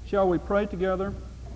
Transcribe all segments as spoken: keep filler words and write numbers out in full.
Shall we pray together?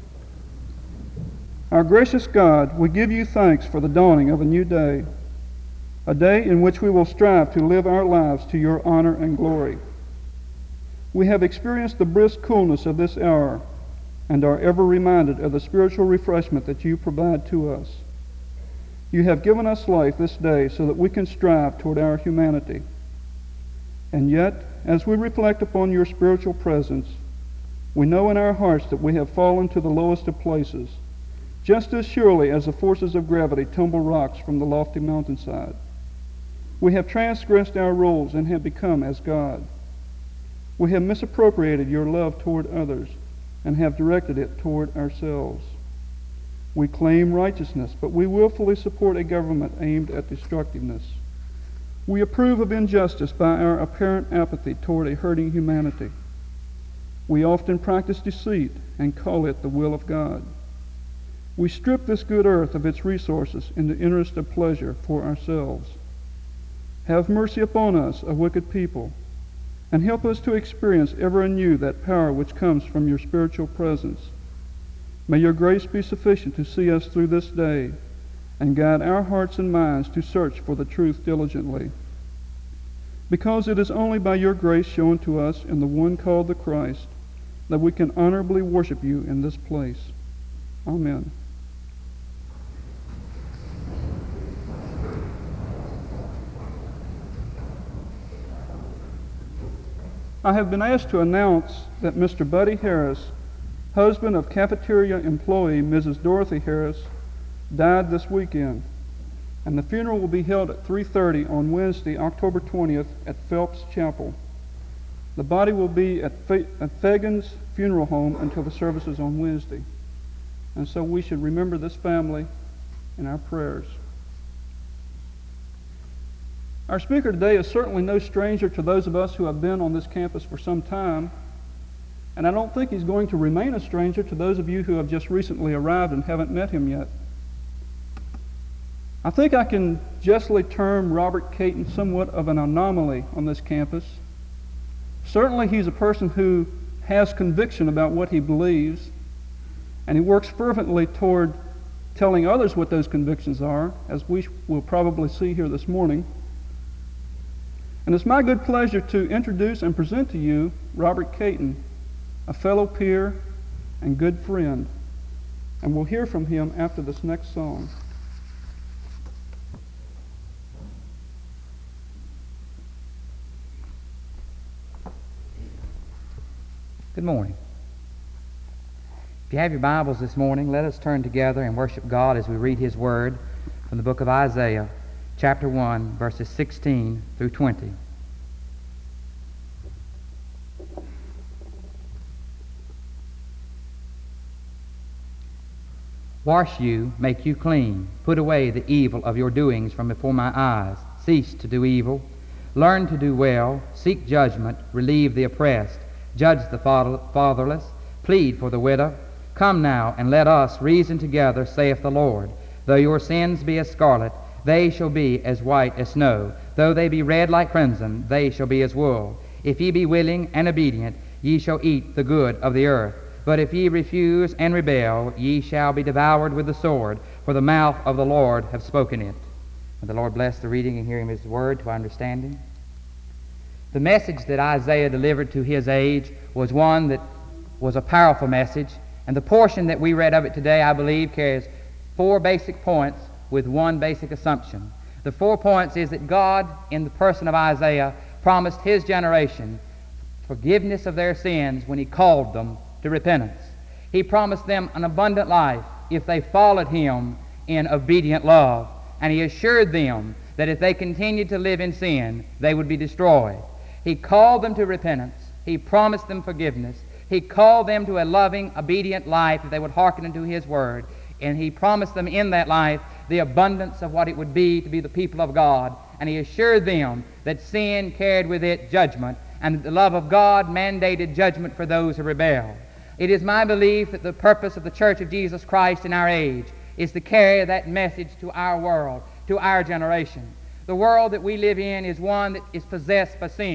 Our gracious God, we give you thanks for the dawning of a new day, a day in which we will strive to live our lives to your honor and glory. We have experienced the brisk coolness of this hour and are ever reminded of the spiritual refreshment that you provide to us. You have given us life this day so that we can strive toward our humanity. And yet, as we reflect upon your spiritual presence, we know in our hearts that we have fallen to the lowest of places, just as surely as the forces of gravity tumble rocks from the lofty mountainside. We have transgressed our roles and have become as God. We have misappropriated your love toward others and have directed it toward ourselves. We claim righteousness, but we willfully support a government aimed at destructiveness. We approve of injustice by our apparent apathy toward a hurting humanity. We often practice deceit and call it the will of God. We strip this good earth of its resources in the interest of pleasure for ourselves. Have mercy upon us, a wicked people, and help us to experience ever anew that power which comes from your spiritual presence. May your grace be sufficient to see us through this day and guide our hearts and minds to search for the truth diligently. Because it is only by your grace shown to us in the one called the Christ that we can honorably worship you in this place. Amen. I have been asked to announce that Mister Buddy Harris, husband of cafeteria employee Missus Dorothy Harris, died this weekend, and the funeral will be held at three thirty on Wednesday, October twentieth at Phelps Chapel. The body will be at, Fe- at Fagan's Funeral Home until the services on Wednesday. And so we should remember this family in our prayers. Our speaker today is certainly no stranger to those of us who have been on this campus for some time, and I don't think he's going to remain a stranger to those of you who have just recently arrived and haven't met him yet. I think I can justly term Robert Caton somewhat of an anomaly on this campus. Certainly he's a person who has conviction about what he believes, and he works fervently toward telling others what those convictions are, as we will probably see here this morning. And it's my good pleasure to introduce and present to you Robert Caton, a fellow peer and good friend. And we'll hear from him after this next song. Good morning. If you have your Bibles this morning, let us turn together and worship God as we read His Word from the book of Isaiah, chapter one, verses sixteen through twenty. Wash you, make you clean. Put away the evil of your doings from before my eyes. Cease to do evil. Learn to do well. Seek judgment. Relieve the oppressed. Judge the father- fatherless. Plead for the widow. Come now, and let us reason together, saith the Lord. Though your sins be as scarlet, they shall be as white as snow. Though they be red like crimson, they shall be as wool. If ye be willing and obedient, ye shall eat the good of the earth. But if ye refuse and rebel, ye shall be devoured with the sword, for the mouth of the Lord hath spoken it. May the Lord bless the reading and hearing of His Word to our understanding. The message that Isaiah delivered to his age was one that was a powerful message, and the portion that we read of it today, I believe, carries four basic points with one basic assumption. The four points is that God, in the person of Isaiah, promised his generation forgiveness of their sins when he called them to repentance. He promised them an abundant life if they followed him in obedient love, and he assured them that if they continued to live in sin, they would be destroyed. He called them to repentance. He promised them forgiveness. He called them to a loving, obedient life if they would hearken unto his word, and he promised them in that life the abundance of what it would be to be the people of God, and he assured them that sin carried with it judgment, and that the love of God mandated judgment for those who rebelled. It is my belief that the purpose of the Church of Jesus Christ in our age is to carry that message to our world, to our generation. The world that we live in is one that is possessed by sin.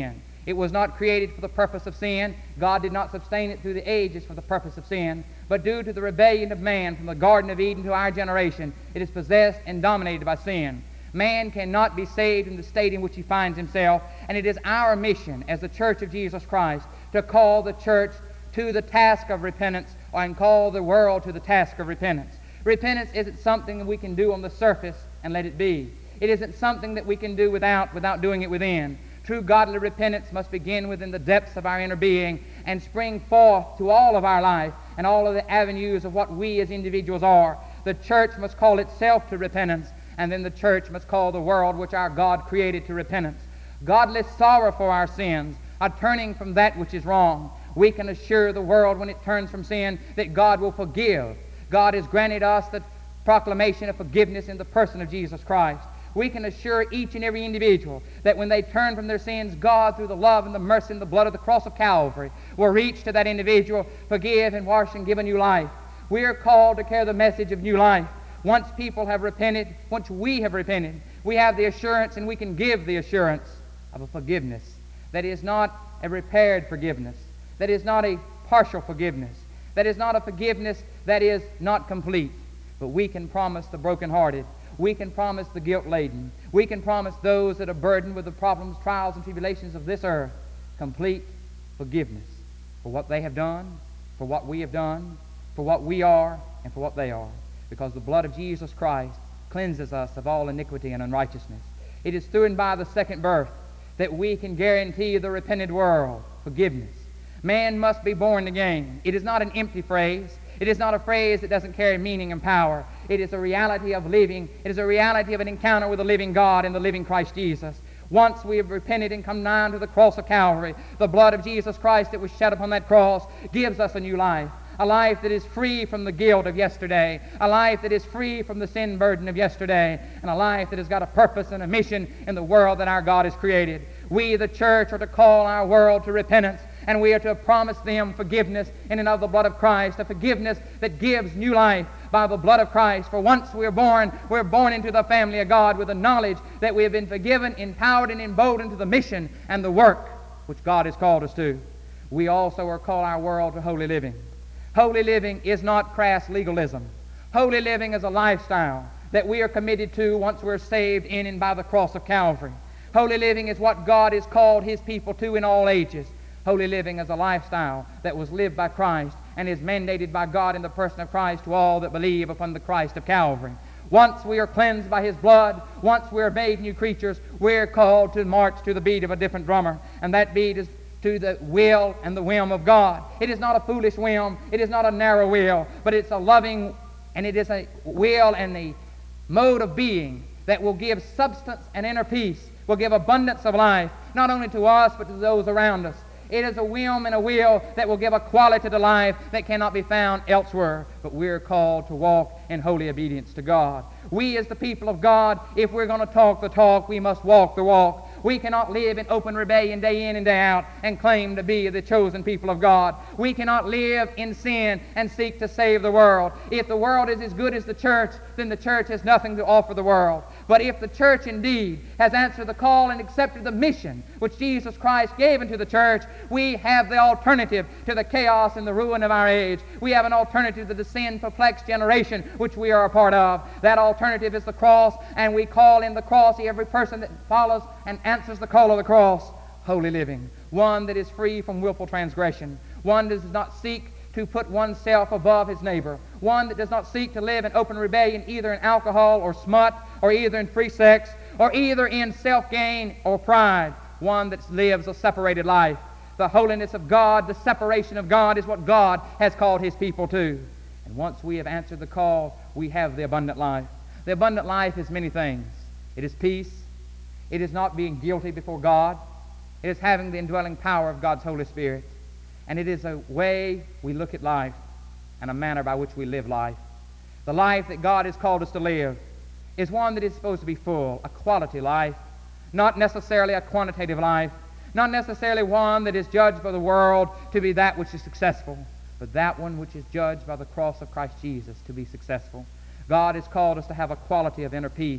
It was not created for the purpose of sin. God did not sustain it through the ages for the purpose of sin. But due to the rebellion of man from the Garden of Eden to our generation, it is possessed and dominated by sin. Man cannot be saved in the state in which he finds himself, and it is our mission as the Church of Jesus Christ to call the church to the task of repentance, and call the world to the task of repentance. Repentance isn't something that we can do on the surface and let it be. It isn't something that we can do without, without doing it within. True godly repentance must begin within the depths of our inner being and spring forth to all of our life and all of the avenues of what we as individuals are. The church must call itself to repentance, and then the church must call the world which our God created to repentance. Godly sorrow for our sins, a turning from that which is wrong. We can assure the world when it turns from sin that God will forgive. God has granted us the proclamation of forgiveness in the person of Jesus Christ. We can assure each and every individual that when they turn from their sins, God, through the love and the mercy and the blood of the cross of Calvary, will reach to that individual, forgive and wash and give a new life. We are called to carry the message of new life. Once people have repented, once we have repented, we have the assurance, and we can give the assurance of a forgiveness that is not a repaired forgiveness, that is not a partial forgiveness, that is not a forgiveness that is not complete. But we can promise the brokenhearted, we can promise the guilt-laden, we can promise those that are burdened with the problems, trials, and tribulations of this earth complete forgiveness for what they have done, for what we have done, for what we are, and for what they are. Because the blood of Jesus Christ cleanses us of all iniquity and unrighteousness. It is through and by the second birth that we can guarantee the repentant world forgiveness. Man must be born again. It is not an empty phrase. It is not a phrase that doesn't carry meaning and power. It is a reality of living. It is a reality of an encounter with the living God and the living Christ Jesus. Once we have repented and come nigh to the cross of Calvary, the blood of Jesus Christ that was shed upon that cross gives us a new life. A life that is free from the guilt of yesterday. A life that is free from the sin burden of yesterday. And a life that has got a purpose and a mission in the world that our God has created. We, the church, are to call our world to repentance, and we are to promise them forgiveness in and of the blood of Christ, a forgiveness that gives new life by the blood of Christ. For once we are born, we're born into the family of God with the knowledge that we have been forgiven, empowered, and emboldened to the mission and the work which God has called us to. We also are called our world to holy living. Holy living is not crass legalism. Holy living is a lifestyle that we are committed to once we're saved in and by the cross of Calvary. Holy living is what God has called His people to in all ages. Holy living is a lifestyle that was lived by Christ and is mandated by God in the person of Christ to all that believe upon the Christ of Calvary. Once we are cleansed by His blood, once we are made new creatures, we're called to march to the beat of a different drummer, and that beat is to the will and the whim of God. It is not a foolish whim, it is not a narrow will, but it's a loving, and it is a will and a mode of being that will give substance and inner peace, will give abundance of life, not only to us but to those around us. It is a whim and a will that will give a quality to life that cannot be found elsewhere. But we're called to walk in holy obedience to God. We as the people of God, if we're going to talk the talk, we must walk the walk. We cannot live in open rebellion day in and day out and claim to be the chosen people of God. We cannot live in sin and seek to save the world. If the world is as good as the church, then the church has nothing to offer the world. But if the church indeed has answered the call and accepted the mission which Jesus Christ gave unto the church, we have the alternative to the chaos and the ruin of our age. We have an alternative to the sin-perplexed generation which we are a part of. That alternative is the cross, and we call in the cross every person that follows and answers the call of the cross holy living. One that is free from willful transgression. One that does not seek to put oneself above his neighbor. One that does not seek to live in open rebellion either in alcohol or smut, or either in free sex, or either in self-gain or pride. One that lives a separated life. The holiness of God, the separation of God is what God has called His people to. And once we have answered the call, we have the abundant life. The abundant life is many things. It is peace. It is not being guilty before God. It is having the indwelling power of God's Holy Spirit. And it is a way we look at life and a manner by which we live life. The life that God has called us to live is one that is supposed to be full, a quality life, not necessarily a quantitative life, not necessarily one that is judged by the world to be that which is successful, but that one which is judged by the cross of Christ Jesus to be successful. God has called us to have a quality of inner peace,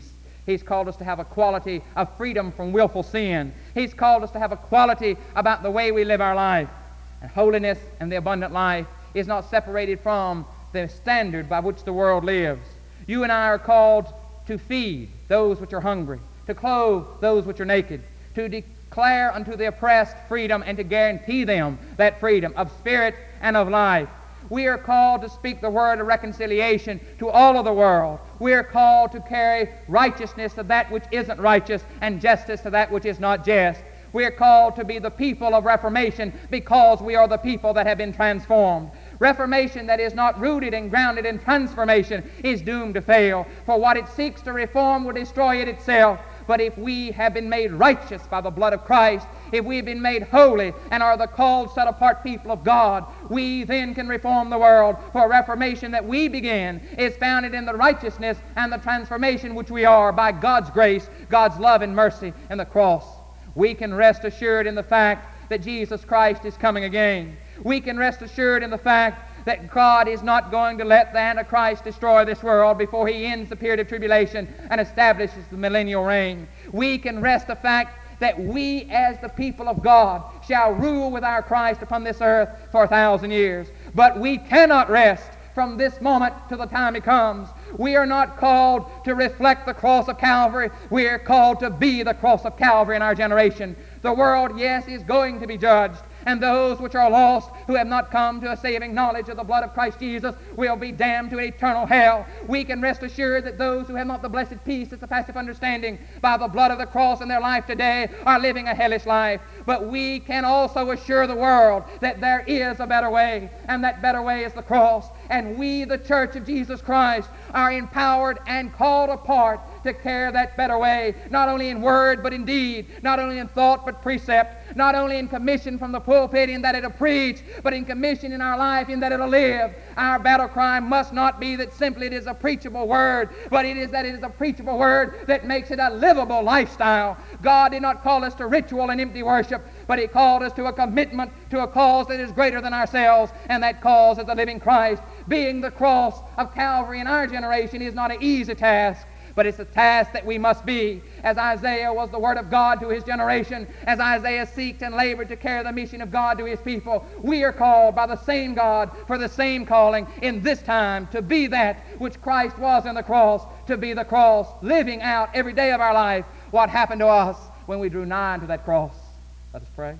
He's called us to have a quality of freedom from willful sin. He's called us to have a quality about the way we live our life. And holiness and the abundant life is not separated from the standard by which the world lives. You and I are called to feed those which are hungry, to clothe those which are naked, to declare unto the oppressed freedom, and to guarantee them that freedom of spirit and of life. We are called to speak the word of reconciliation to all of the world. We are called to carry righteousness to that which isn't righteous, and justice to that which is not just. We are called to be the people of reformation because we are the people that have been transformed. Reformation that is not rooted and grounded in transformation is doomed to fail, for what it seeks to reform will destroy it itself. But if we have been made righteous by the blood of Christ, if we have been made holy and are the called, set-apart people of God, we then can reform the world. For reformation that we begin is founded in the righteousness and the transformation which we are by God's grace, God's love and mercy, and the cross. We can rest assured in the fact that Jesus Christ is coming again. We can rest assured in the fact that God is not going to let the Antichrist destroy this world before he ends the period of tribulation and establishes the millennial reign. We can rest the fact that we as the people of God shall rule with our Christ upon this earth for a thousand years. But we cannot rest from this moment till the time he comes. We are not called to reflect the cross of Calvary. We are called to be the cross of Calvary in our generation. The world, yes, is going to be judged, and those which are lost, who have not come to a saving knowledge of the blood of Christ Jesus, will be damned to eternal hell. We can rest assured that those who have not the blessed peace that surpasseth understanding by the blood of the cross in their life today are living a hellish life. But we can also assure the world that there is a better way, and that better way is the cross. And we, the Church of Jesus Christ, are empowered and called apart to carry that better way, not only in word but in deed, not only in thought but precept, not only in commission from the pulpit in that it'll preach, but in commission in our life in that it'll live. Our battle cry must not be that simply it is a preachable word, but it is that it is a preachable word that makes it a livable lifestyle. God did not call us to ritual and empty worship, but he called us to a commitment to a cause that is greater than ourselves, and that cause is the living Christ. Being the cross of Calvary in our generation is not an easy task, but it's a task that we must be. As Isaiah was the word of God to his generation, as Isaiah seeked and labored to carry the mission of God to his people, we are called by the same God for the same calling in this time to be that which Christ was in the cross, to be the cross, living out every day of our life what happened to us when we drew nigh unto that cross. Let us pray.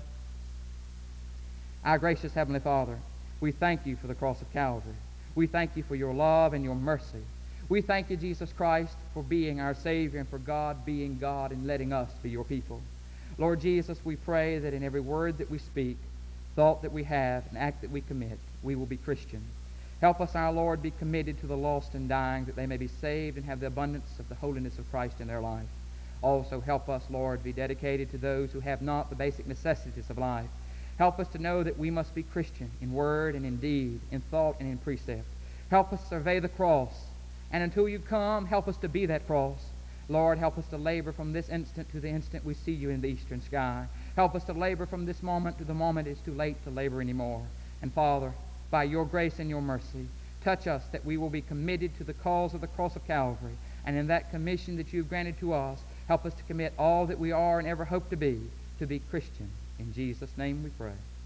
Our gracious Heavenly Father, we thank you for the cross of Calvary. We thank you for your love and your mercy. We thank you, Jesus Christ, for being our Savior and for God being God and letting us be your people. Lord Jesus, we pray that in every word that we speak, thought that we have, and act that we commit, we will be Christian. Help us, our Lord, be committed to the lost and dying, that they may be saved and have the abundance of the holiness of Christ in their life. Also help us, Lord, be dedicated to those who have not the basic necessities of life. Help us to know that we must be Christian in word and in deed, in thought and in precept. Help us survey the cross, and until you come, help us to be that cross. Lord, help us to labor from this instant to the instant we see you in the eastern sky. Help us to labor from this moment to the moment it's too late to labor anymore. And Father, by your grace and your mercy, touch us that we will be committed to the cause of the cross of Calvary. And in that commission that you've granted to us, help us to commit all that we are and ever hope to be, to be Christian. In Jesus' name we pray.